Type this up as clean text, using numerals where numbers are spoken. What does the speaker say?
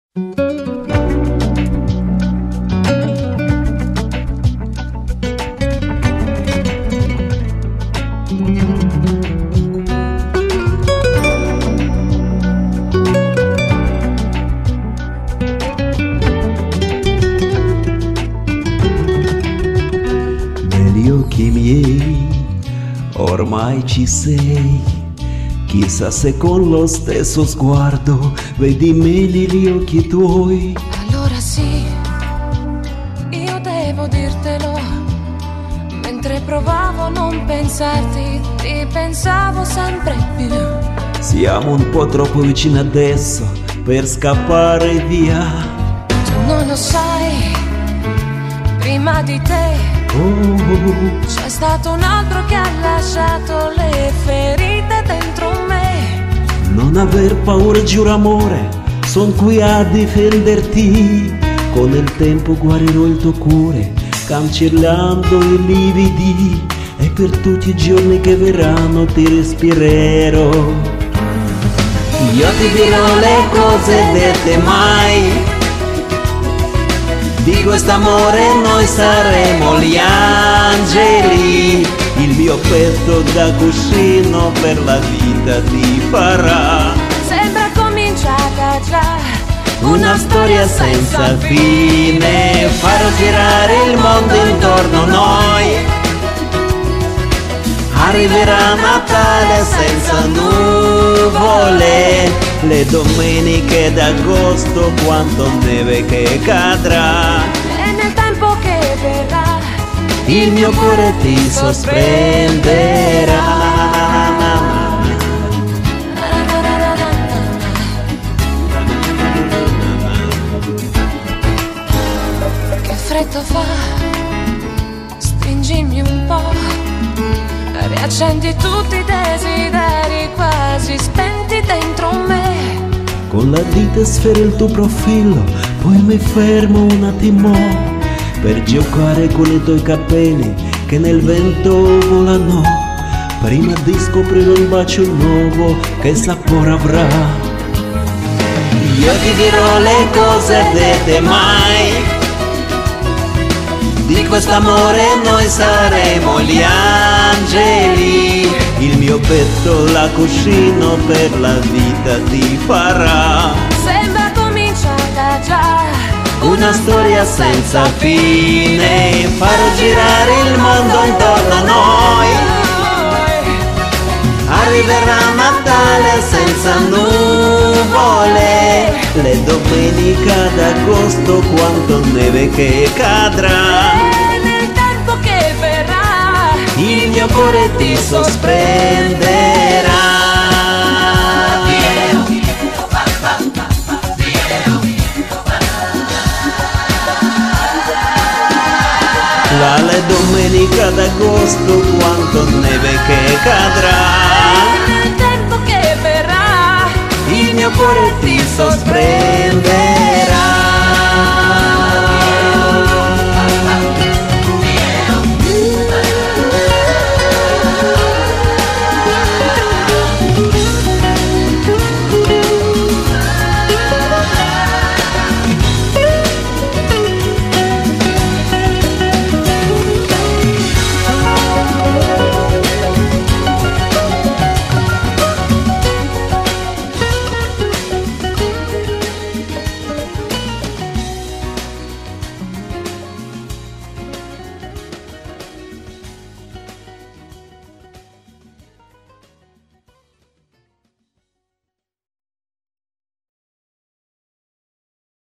Negli occhi miei ormai ci sei, chissà se con lo stesso sguardo vedi me negli occhi tuoi. Allora sì, io devo dirtelo, mentre provavo a non pensarti, ti pensavo sempre più. Siamo un po' troppo vicini adesso per scappare via. Tu non lo sai, prima di te c'è stato un altro che ha lasciato le ferite dentro me. Non aver paura, giuro amore, son qui a difenderti. Con il tempo guarirò il tuo cuore, cancellando i lividi, e per tutti i giorni che verranno ti respirerò. Io ti dirò le cose dette mai, di quest'amore noi saremo gli angeli. Il mio petto da cuscino per la vita ti farà. Sembra cominciata già Una storia senza fine, farò girare il mondo intorno a noi. Arriverà Natale senza nuvole, le domeniche d'agosto, quanto neve che cadrà. e nel tempo che verrà Il mio cuore ti sorprenderà. che freddo fa, stringimi un po', riaccendi tutti i desideri quasi spenti dentro me. Con la dita sfero il tuo profilo, poi mi fermo un attimo per giocare con i tuoi capelli che nel vento volano, prima di scoprire un bacio nuovo che sapore avrà. Io ti dirò le cose dette mai, di quest'amore noi saremo gli angeli. Il mio petto la cuscino per la vita ti farà. Sembra cominciata già Una storia senza fine, farò girare il mondo intorno a noi. Arriverà Natale senza nuvole, le domeniche d'agosto, quanto neve che cadrà. e nel tempo che verrà Il mio cuore ti sorprenderà. Le domenica d'agosto, quanto neve che cadrà. e nel tempo che verrà Il mio cuore ti sorprenderà.